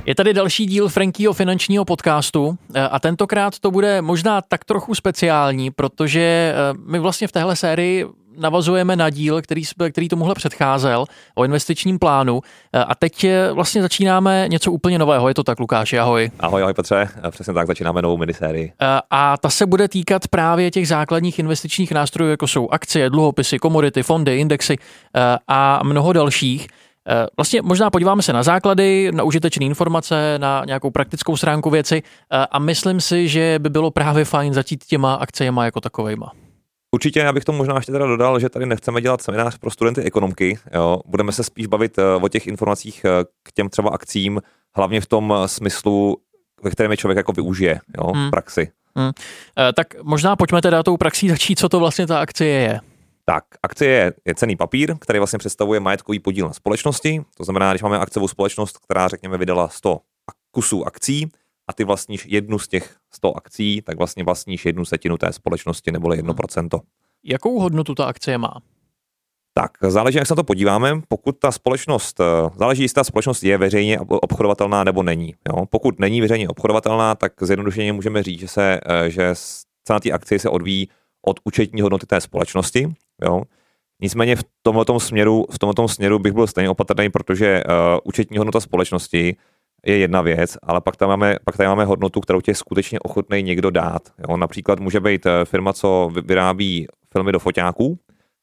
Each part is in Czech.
Je tady další díl Frankyho finančního podcastu a tentokrát to bude možná tak trochu speciální, protože my vlastně v téhle sérii navazujeme na díl, který tomuhle předcházel, o investičním plánu a teď vlastně začínáme něco úplně nového. Je to tak, Lukáši? Ahoj. Ahoj Petře, přesně tak, začínáme novou minisérii. A ta se bude týkat právě těch základních investičních nástrojů, jako jsou akcie, dluhopisy, komodity, fondy, indexy a mnoho dalších. Vlastně možná podíváme se na základy, na užitečné informace, na nějakou praktickou stránku věci a myslím si, že by bylo právě fajn začít těma akciema jako takovejma. Určitě, já bych tomu možná ještě teda dodal, že tady nechceme dělat seminář pro studenty ekonomky, jo. Budeme se spíš bavit o těch informacích k těm třeba akcím, hlavně v tom smyslu, ve kterém je člověk jako využije, jo, v praxi. Tak možná pojďme teda tou praxí začít, co to vlastně ta akcie je. Tak, akcie je cenný papír, který vlastně představuje majetkový podíl na společnosti. To znamená, když máme akciovou společnost, která řekněme vydala 100 kusů akcí a ty vlastníš jednu z těch 100 akcí, tak vlastně vlastníš 1/1 té společnosti neboli 1%. Jakou hodnotu ta akcie má? Tak, záleží, jak se na to podíváme. Pokud ta společnost, záleží, jestli ta společnost je veřejně obchodovatelná nebo není. Jo? Pokud není veřejně obchodovatelná, tak zjednodušeně můžeme říct, že cena té akcie se odvíjí od účetní hodnoty té společnosti. Jo? Nicméně v tomhletom směru bych byl stejně opatrný, protože účetní hodnota společnosti je jedna věc, ale pak tady máme hodnotu, kterou tě je skutečně ochotný někdo dát. Jo? Například může být firma, co vyrábí filmy do foťáků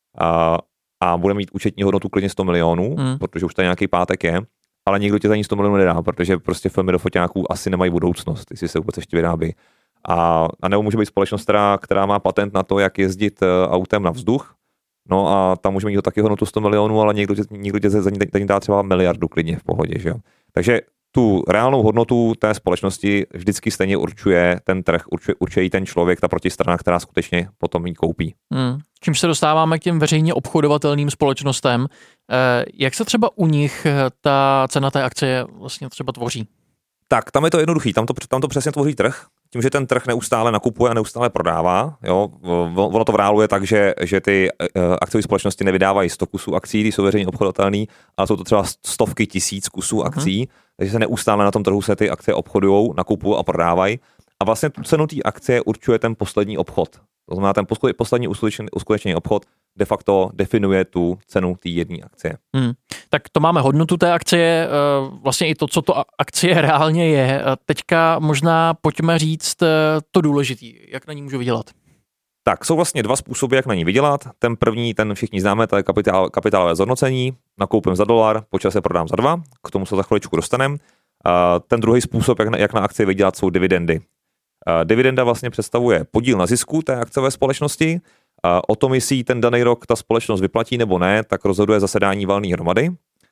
a bude mít účetní hodnotu klidně 100 milionů, protože už tady nějaký pátek je, ale nikdo tě za ní 100 milionů nedá, protože prostě filmy do foťáků asi nemají budoucnost, jestli se vůbec ještě vyrábí. A nebo může být společnost, která má patent na to, jak jezdit autem na vzduch, no a tam může mít taky hodnotu 100 milionů, ale někdo tě za ní dá třeba miliardu klidně v pohodě, že jo. Takže tu reálnou hodnotu té společnosti vždycky stejně určuje ten trh, určuje ten člověk, ta protistrana, která skutečně potom ji koupí. Čímž se dostáváme k těm veřejně obchodovatelným společnostem. Jak se třeba u nich ta cena té akcie vlastně třeba tvoří? Tak, tam je to jednoduchý, tam to přesně tvoří trh, tím, že ten trh neustále nakupuje a neustále prodává. Jo? Ono to v reálu je tak, že ty akciové společnosti nevydávají 100 kusů akcí, ty jsou veřejně obchodovatelné, ale jsou to třeba stovky tisíc kusů akcí, takže se neustále na tom trhu se ty akcie obchodují, nakupují a prodávají. A vlastně tu cenu té akcie určuje ten poslední obchod. To znamená, ten poslední uskutečněný obchod de facto definuje tu cenu té jedné akcie. Tak to máme hodnotu té akcie, vlastně i to, co to akcie reálně je. Teďka možná pojďme říct to důležitý, jak na ní můžu vydělat. Tak, jsou vlastně dva způsoby, jak na ní vydělat. Ten první, ten všichni známe, to je kapitálové zhodnocení. Nakoupím za $1, po čase prodám za 2, k tomu se za chviličku dostaneme. Ten druhý způsob, jak na akci vydělat, jsou dividendy. Dividenda vlastně představuje podíl na zisku té akciové společnosti. O tom, jestli ten daný rok ta společnost vyplatí nebo ne, tak rozhoduje zasedání valné hromady.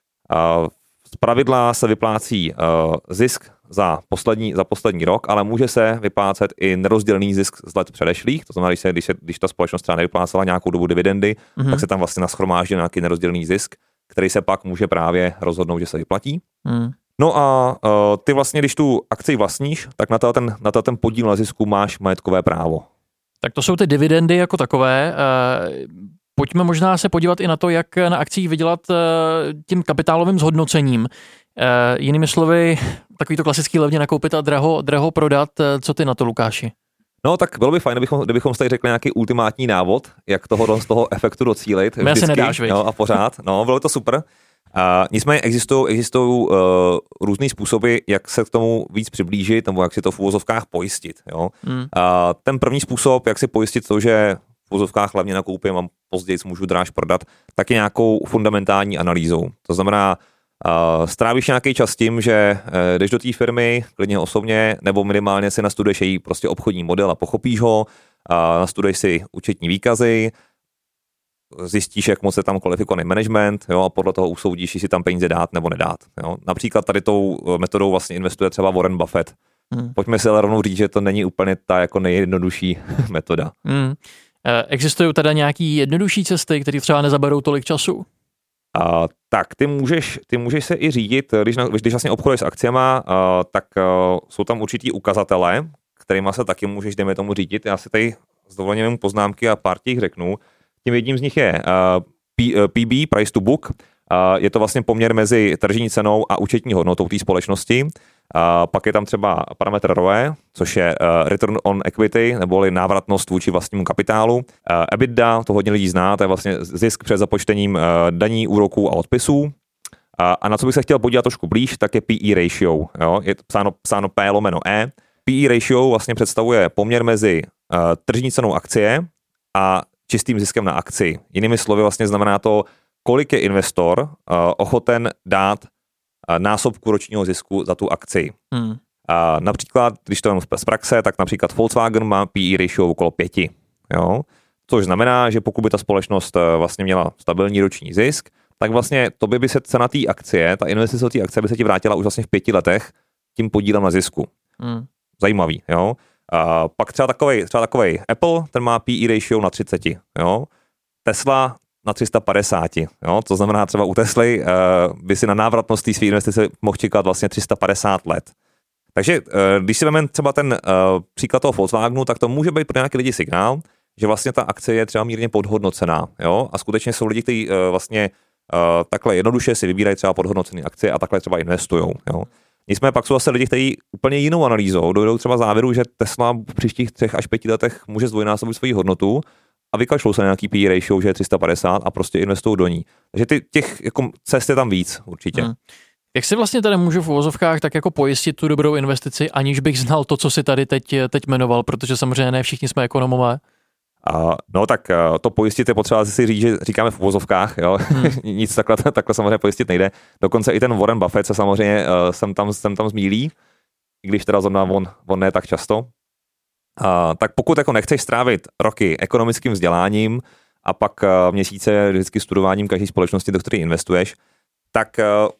Zpravidla se vyplácí zisk za poslední rok, ale může se vyplácet i nerozdělený zisk z let předešlých. To znamená, když ta společnost třeba nevyplácela nějakou dobu dividendy, tak se tam vlastně nashromáždí nějaký nerozdělený zisk, který se pak může právě rozhodnout, že se vyplatí. No a ty vlastně, když tu akci vlastníš, tak na ten podíl na zisku máš majetkové právo. Tak to jsou ty dividendy jako takové. Pojďme možná se podívat i na to, jak na akcích vydělat tím kapitálovým zhodnocením. Jinými slovy, takový to klasický levně nakoupit a draho prodat. Co ty na to, Lukáši? No tak bylo by fajn, kdybychom tady řekli nějaký ultimátní návod, jak z toho efektu docílit. Mě se nedáš, viď? No, a pořád. No, bylo to super. Nicméně existují různý způsoby, jak se k tomu víc přiblížit, nebo jak si to v uvozovkách pojistit. Jo? Ten první způsob, jak si pojistit to, že v uvozovkách hlavně nakoupím a později můžu dráž prodat, tak je nějakou fundamentální analýzou. To znamená, strávíš nějaký čas tím, že jdeš do té firmy, klidně osobně, nebo minimálně si nastuduješ její prostě obchodní model a pochopíš ho, nastuduješ si účetní výkazy, zjistíš, jak moc je tam kvalifikovaný management, jo, a podle toho usoudíš, jestli tam peníze dát nebo nedát. Jo. Například tady tou metodou vlastně investuje třeba Warren Buffett. Pojďme si ale rovnou říct, že to není úplně ta jako nejjednodušší metoda. Existují teda nějaký jednodušší cesty, které třeba nezaberou tolik času? Tak ty můžeš se i řídit, když vlastně obchoduješ s akciema, tak jsou tam určitý ukazatele, kterýma se taky můžeš, dejme tomu, řídit. Já si tady s dovolením poznámky a pár těch řeknu. Tím jedním z nich je PB, price to book. Je to vlastně poměr mezi tržní cenou a účetní hodnotou té společnosti. Pak je tam třeba parametr ROE, což je return on equity, neboli návratnost vůči vlastnímu kapitálu. EBITDA, to hodně lidí zná, to je vlastně zisk před započtením daní, úroků a odpisů. A na co bych se chtěl podívat trošku blíž, tak je PE ratio. Jo? Je psáno P/E. PE ratio vlastně představuje poměr mezi tržní cenou akcie a čistým ziskem na akci. Jinými slovy vlastně znamená to, kolik je investor ochoten dát násobku ročního zisku za tu akci. Například, když to mám z praxe, tak například Volkswagen má PE ratio okolo 5. Jo? Což znamená, že pokud by ta společnost vlastně měla stabilní roční zisk, tak vlastně to by se cena té akcie, ta investice té akcie by se ti vrátila už vlastně v 5 letech tím podílem na zisku. Zajímavý, jo. Pak třeba takovej Apple, ten má PE ratio na 30, jo. Tesla na 350, jo. To znamená třeba u Tesly by si na návratnost té své investice mohl čekat vlastně 350 let. Takže když si vezmeme třeba ten příklad toho Volkswagenu, tak to může být pro nějaké lidi signál, že vlastně ta akcie je třeba mírně podhodnocená, jo. A skutečně jsou lidi, kteří vlastně takhle jednoduše si vybírají třeba podhodnocené akcie a takhle třeba investujou, jo. Nicméně pak jsou zase lidi, kteří úplně jinou analýzou dojdou třeba závěru, že Tesla v příštích 3 až 5 letech může zdvojnásobit svoji hodnotu a vykašlou se na nějaký PE ratio, že je 350 a prostě investují do ní. Takže těch jako cest je tam víc určitě. Jak si vlastně tady můžu v uvozovkách tak jako pojistit tu dobrou investici, aniž bych znal to, co si tady teď jmenoval, protože samozřejmě ne všichni jsme ekonomové? No tak to pojistit je potřeba si říct, že říkáme v uvozovkách, jo. Nic takhle samozřejmě pojistit nejde. Dokonce i ten Warren Buffett se samozřejmě sem tam zmílí, i když teda zrovna on ne tak často. Tak pokud jako nechceš strávit roky ekonomickým vzděláním a pak měsíce vždycky studováním každé společnosti, do které investuješ, tak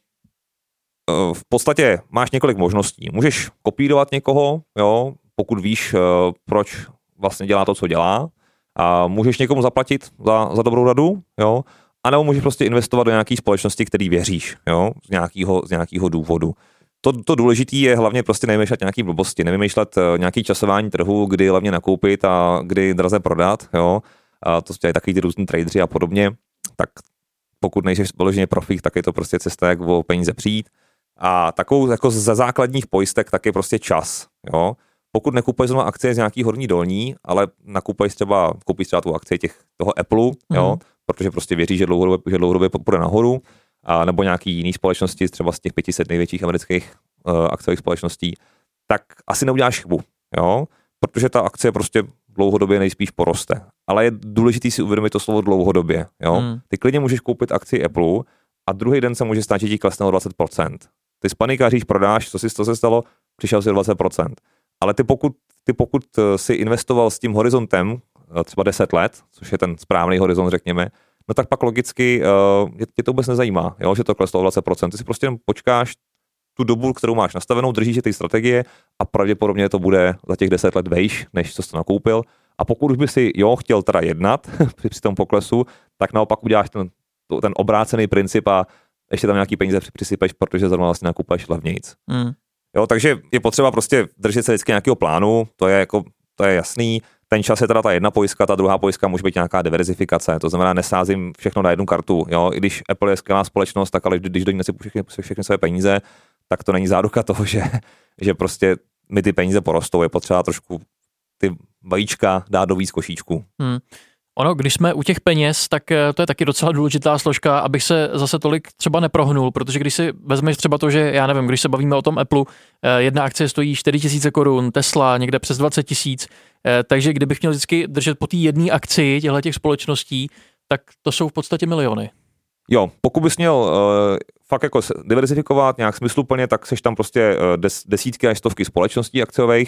v podstatě máš několik možností. Můžeš kopírovat někoho, jo, pokud víš, proč vlastně dělá to, co dělá, a můžeš někomu zaplatit za dobrou radu, jo, anebo můžeš prostě investovat do nějaké společnosti, který věříš, jo, z nějakého důvodu. To důležité je hlavně prostě nevymýšlet nějaký blbosti, nevymýšlet nějaký časování trhu, kdy hlavně nakoupit a kdy draze prodat, jo. A to jsou takový ty různý tradeři a podobně, tak pokud nejsi vyloženě profík, tak je to prostě cesta, jak o peníze přijít. A takovou jako ze základních pojistek tak je prostě čas, jo. Pokud nekupuješ zrovna akcie z nějaký horní dolní, ale koupíš třeba tu akci toho Apple, jo, protože prostě věří, že dlouhodobě půjde nahoru, a nebo nějaký jiný společnosti, třeba z těch 500 největších amerických akciových společností, tak asi neuděláš chybu, jo, protože ta akcie prostě dlouhodobě nejspíš poroste. Ale je důležitý si uvědomit to slovo dlouhodobě, jo. Ty klidně můžeš koupit akci Apple a druhý den se může stát, že ti klesne o 20%. Ty spanikaříš, prodáš, co se stalo, přišel si o 20%. Ale ty pokud si investoval s tím horizontem třeba 10 let, což je ten správný horizont, řekněme, no tak pak logicky tě to vůbec nezajímá, jo, že to kleslo o 20%. Ty si prostě jen počkáš tu dobu, kterou máš nastavenou, držíš ty strategie a pravděpodobně to bude za těch 10 let vejš, než co jsi nakoupil. A pokud už by si chtěl teda jednat při tom poklesu, tak naopak uděláš ten obrácený princip a ještě tam nějaký peníze přisypeš, protože zrovna vlastně nakupuješ levnějc. Jo, takže je potřeba prostě držet se vždycky nějakého plánu, to je jasný. Ten čas je teda ta jedna pojistka, ta druhá pojistka může být nějaká diverzifikace, to znamená nesázím všechno na jednu kartu. Jo, i když Apple je skvělá společnost, tak ale když do ní nesypu všechny své peníze, tak to není záruka toho, že prostě mi ty peníze porostou. Je potřeba trošku ty vajíčka dát do víc košíčků. Ono, když jsme u těch peněz, tak to je taky docela důležitá složka, abych se zase tolik třeba neprohnul, protože když si vezmeš třeba to, že já nevím, když se bavíme o tom Apple, jedna akcie stojí 4 000 korun, Tesla někde přes 20 000, takže kdybych měl vždycky držet po té jedné akci těch společností, tak to jsou v podstatě miliony. Jo, pokud bys měl fakt jako diverzifikovat nějak smysluplně, tak seš tam prostě desítky až stovky společností akciových.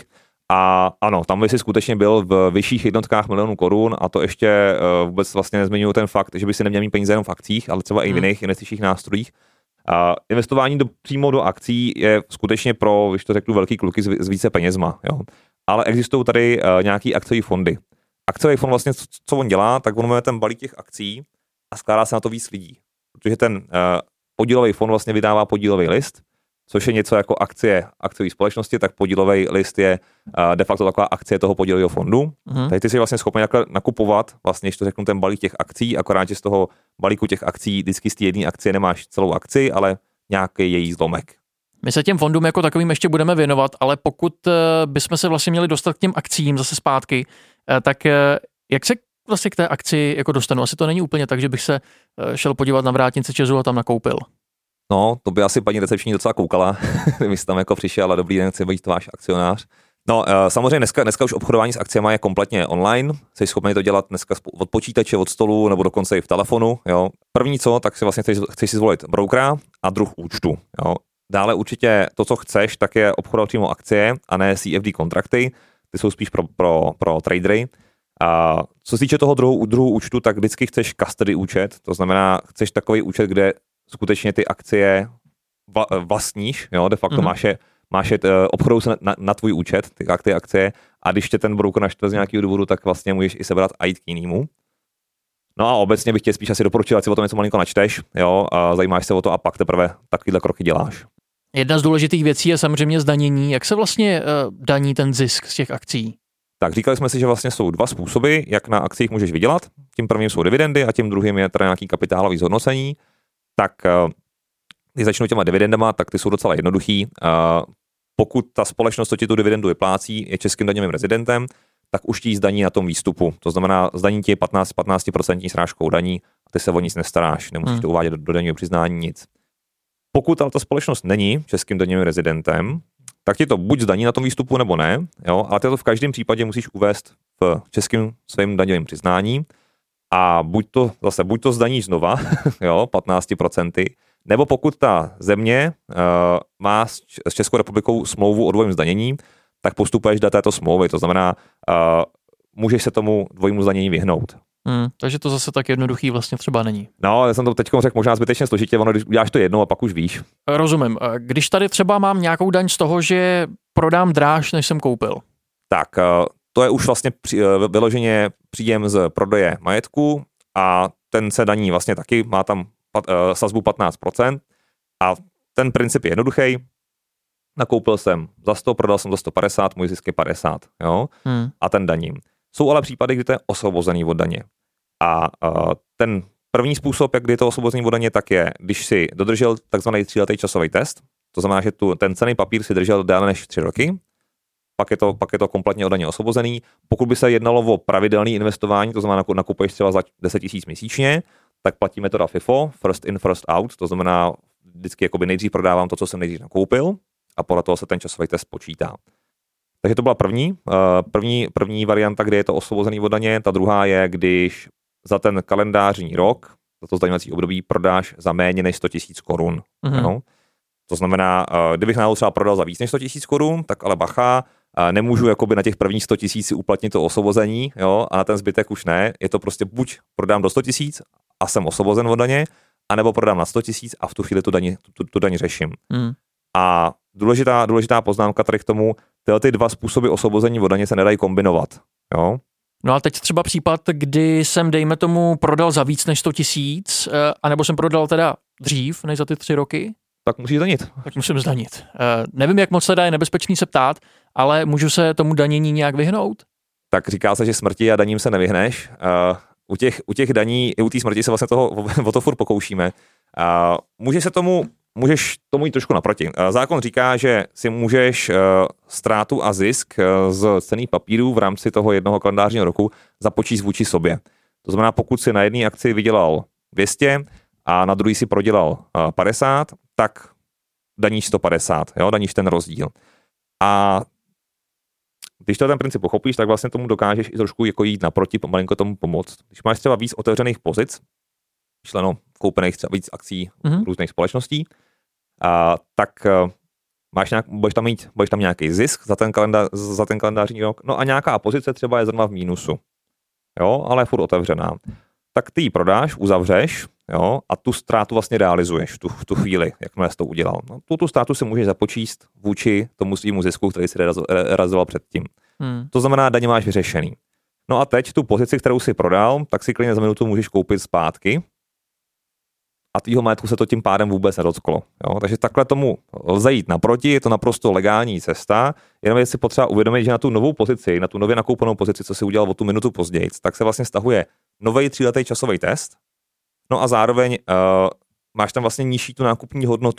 A ano, tam by si skutečně byl v vyšších jednotkách milionů korun a to ještě vůbec vlastně nezmiňuji ten fakt, že by si neměl mít peníze jenom v akcích, ale třeba i v jiných investičních nástrojích. Investování přímo do akcí je skutečně pro, když to řeknu, velký kluky s více penězma. Jo. Ale existují tady nějaký akciové fondy. Akciový fond vlastně, co on dělá, tak on má ten balík těch akcí a skládá se na to víc lidí. Protože ten podílový fond vlastně vydává podílový list, což je něco jako akciové společnosti, tak podílový list je de facto taková akcie toho podílového fondu. Tady ty jsi vlastně schopný nakupovat, vlastně, když to řeknu, ten balík těch akcí, akorát, že z toho balíku těch akcí vždycky z té jedné akcie nemáš celou akci, ale nějaký její zlomek. My se těm fondům jako takovým ještě budeme věnovat, ale pokud bychom se vlastně měli dostat k těm akcím zase zpátky, tak jak se vlastně k té akci jako dostanu? Asi to není úplně tak, že bych se šel podívat na vrátnici ČEZu a tam nakoupil. No, to by asi paní recepční docela koukala, kdyby jsi tam jako přišel a dobrý den, chci být váš akcionář. No, samozřejmě dneska už obchodování s akciemi je kompletně online, jsi schopný to dělat dneska od počítače, od stolu nebo dokonce i v telefonu. Jo. První co, tak si vlastně chceš si zvolit brokera a druh účtu. Jo. Dále určitě to, co chceš, tak je obchodovat přímo akcie a ne CFD kontrakty, ty jsou spíš pro tradery. A co se týče toho druhu účtu, tak vždycky chceš custody účet, to znamená, chceš takový účet, kde skutečně ty akcie vlastníš, jo, de facto máš obchodují se na tvůj účet, ty akcie, a když tě ten broker naštve z nějakého důvodu, tak vlastně můžeš i sebrat a jít k jinému. No a obecně bych tě spíš asi doporučil, ať si o tom něco malinko načteš, jo, a zajímáš se o to a pak teprve takovýhle kroky děláš. Jedna z důležitých věcí je samozřejmě zdanění. Jak se vlastně daní ten zisk z těch akcí? Tak říkali jsme si, že vlastně jsou dva způsoby, jak na akcích můžeš vydělat. Tím prvním jsou dividendy a tím druhým je teda nějaký kapitálový zhodnocení. Tak když začnu těma dividendama, tak ty jsou docela jednoduchý. Pokud ta společnost, co ti tu dividendu vyplácí, je českým daňovým rezidentem, tak už ti zdaní na tom výstupu. To znamená, zdaní ti 15% srážkou daní a ty se o nic nestaráš, nemusíš to uvádět do daňového přiznání nic. Pokud ale ta společnost není českým daňovým rezidentem, tak ti to buď zdaní na tom výstupu, nebo ne, jo, ale ty to v každém případě musíš uvést v českém svém daňovém přiznání a buď to zdaníš znova, jo, 15%, nebo pokud ta země má s Českou republikou smlouvu o dvojím zdanění, tak postupuješ do této smlouvy, to znamená, můžeš se tomu dvojímu zdanění vyhnout. Takže to zase tak jednoduchý vlastně třeba není. No, já jsem to teď řekl možná zbytečně složitě, ono, když uděláš to jednou a pak už víš. Rozumím. Když tady třeba mám nějakou daň z toho, že prodám dráž, než jsem koupil. Tak, to je už vlastně vyloženě příjem z prodeje majetku a ten se daní vlastně taky, má tam sazbu 15% a ten princip je jednoduchý. Nakoupil jsem za 100, prodal jsem za 150, můj zisk je 50, jo? A ten daním. Jsou ale případy, kdy to je osvobozený od daně. A ten první způsob, jak kdy je to osvobozený od daně, tak je, když si dodržel takzvaný 3letý časový test, to znamená, že ten cenný papír si držel déle než 3 roky, pak je to kompletně od daně osvobozený. Pokud by se jednalo o pravidelné investování, to znamená, nakupuješ třeba za 10 000 měsíčně, tak platí metoda FIFO, first in, first out, to znamená, vždycky jakoby nejdřív prodávám to, co jsem nejdřív nakoupil a podle toho se ten časový test počítá. Takže to byla první varianta, kde je to osvobozený od daně. Ta druhá je, když za ten kalendářní rok, za to zdaňovací období, prodáš za méně než 100 000 korun. No? To znamená, kdybych náhodou třeba prodal za víc než 100 000 korun, tak ale bacha, nemůžu jakoby na těch prvních 100 000 uplatnit to osvobození, jo, a na ten zbytek už ne. Je to prostě buď prodám do 100 000 a jsem osvobozen od daně, anebo prodám na 100 000 a v tu chvíli tu daň řeším. A důležitá poznámka tady k tomu, ty dva způsoby osvobození od daně se nedají kombinovat. Jo? No a teď třeba případ, kdy jsem, dejme tomu, prodal za víc než 100 000, anebo jsem prodal teda dřív než za ty 3 roky. Tak musíš zdanit. Tak musím zdanit. Nevím, jak moc se dá, je nebezpečný se ptát, ale můžu se tomu danění nějak vyhnout? Tak říká se, že smrti a daním se nevyhneš. U těch daní i u té smrti se vlastně o to furt pokoušíme. Můžeš tomu jít trošku naproti. Zákon říká, že si můžeš ztrátu a zisk z cenných papírů v rámci toho jednoho kalendářního roku započíst vůči sobě. To znamená, pokud si na jedné akci vydělal 200 a na druhý si prodělal 50, tak daníš 150, jo? Daníš ten rozdíl. A když ten princip pochopíš, tak vlastně tomu dokážeš i trošku jako jít naproti, malinko tomu pomoct. Když máš třeba víc otevřených pozic, myšleno koupených třeba víc akcí různých společností, tak budeš tam nějaký zisk za ten kalendářní rok, no a nějaká pozice třeba je zrovna v mínusu, jo, ale je furt otevřená. Tak ty ji prodáš, uzavřeš, jo, a tu ztrátu vlastně realizuješ v tu chvíli, jakmile jsi to udělal. No, tu ztrátu si můžeš započíst vůči tomu svýmu zisku, který si realizoval předtím. To znamená, daně máš vyřešený. No a teď tu pozici, kterou si prodal, tak si klidně za minutu můžeš koupit zpátky a tvýho majetku se to tím pádem vůbec nedotklo. Jo? Takže takhle tomu lze jít naproti, je to naprosto legální cesta, jenom je si potřeba uvědomit, že na tu novou pozici, na tu nově nakoupenou pozici, co si udělal o tu minutu později, tak se vlastně stahuje nový 3letý časový test, no a zároveň máš tam vlastně nižší tu nákupní hodnotu.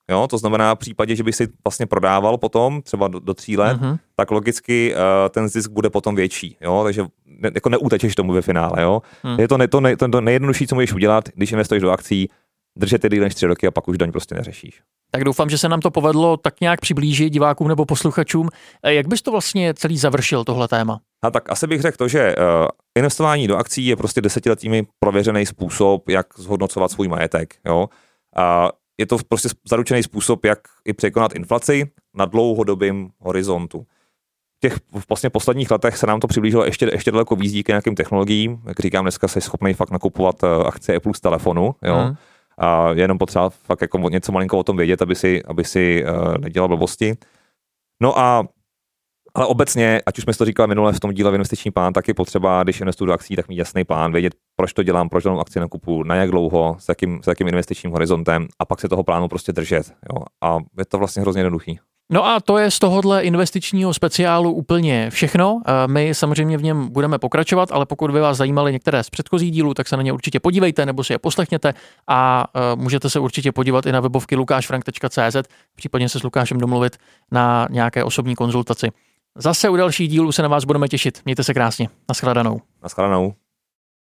Jo? To znamená v případě, že by si vlastně prodával potom třeba do 3 let, tak logicky ten zisk bude potom větší. Jo? Takže jako neutečeš tomu ve finále. Jo? Je to nejjednodušší, co můžeš udělat, když investuješ do akcí, držet ty díl než 3 roky a pak už daň prostě neřešíš. Tak doufám, že se nám to povedlo tak nějak přiblížit divákům nebo posluchačům. Jak bys to vlastně celý završil, tohle téma? A tak asi bych řekl to, že investování do akcí je prostě 10letými prověřený způsob, jak zhodnocovat svůj majetek. Jo? A je to prostě zaručený způsob, jak i překonat inflaci na dlouhodobém horizontu. V těch vlastně posledních letech se nám to přiblížilo ještě daleko víc díky nějakým technologiím. Jak říkám, dneska jsi schopný fakt nakupovat akcie Apple z telefonu. Jo? A jenom potřeba fakt jako něco malinko o tom vědět, aby si nedělal blbosti. No a ale obecně, ať už jsme to říkali minule v tom díle investiční plán, tak je potřeba, když investuju do akcí, tak mít jasný plán, vědět, proč to dělám, proč dělám akci nakupu, na jak dlouho, s jakým investičním horizontem a pak se toho plánu prostě držet. Jo? A je to vlastně hrozně jednoduchý. No a to je z tohohle investičního speciálu úplně všechno. My samozřejmě v něm budeme pokračovat, ale pokud by vás zajímaly některé z předchozích dílů, tak se na ně určitě podívejte nebo si je poslechněte a můžete se určitě podívat i na webovky lukášfrank.cz, případně se s Lukášem domluvit na nějaké osobní konzultaci. Zase u dalších dílů se na vás budeme těšit. Mějte se krásně. Naschledanou. Naschledanou.